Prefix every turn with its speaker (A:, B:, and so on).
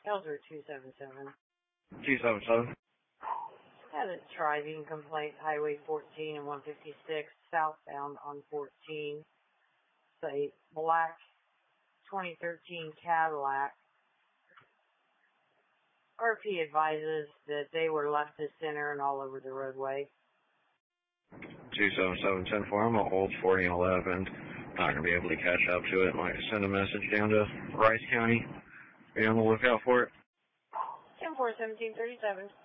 A: Elder 277.
B: 277.
A: Had a driving complaint, Highway 14 and 156, southbound on 14. It's a black 2013 Cadillac. RP advises that they were left to center and all over the roadway.
B: 277 10-4, I'm an old 4011. Not going to be able to catch up to it. Might send a message down to Rice County. Be on the lookout for it.
A: 10-4, 1737.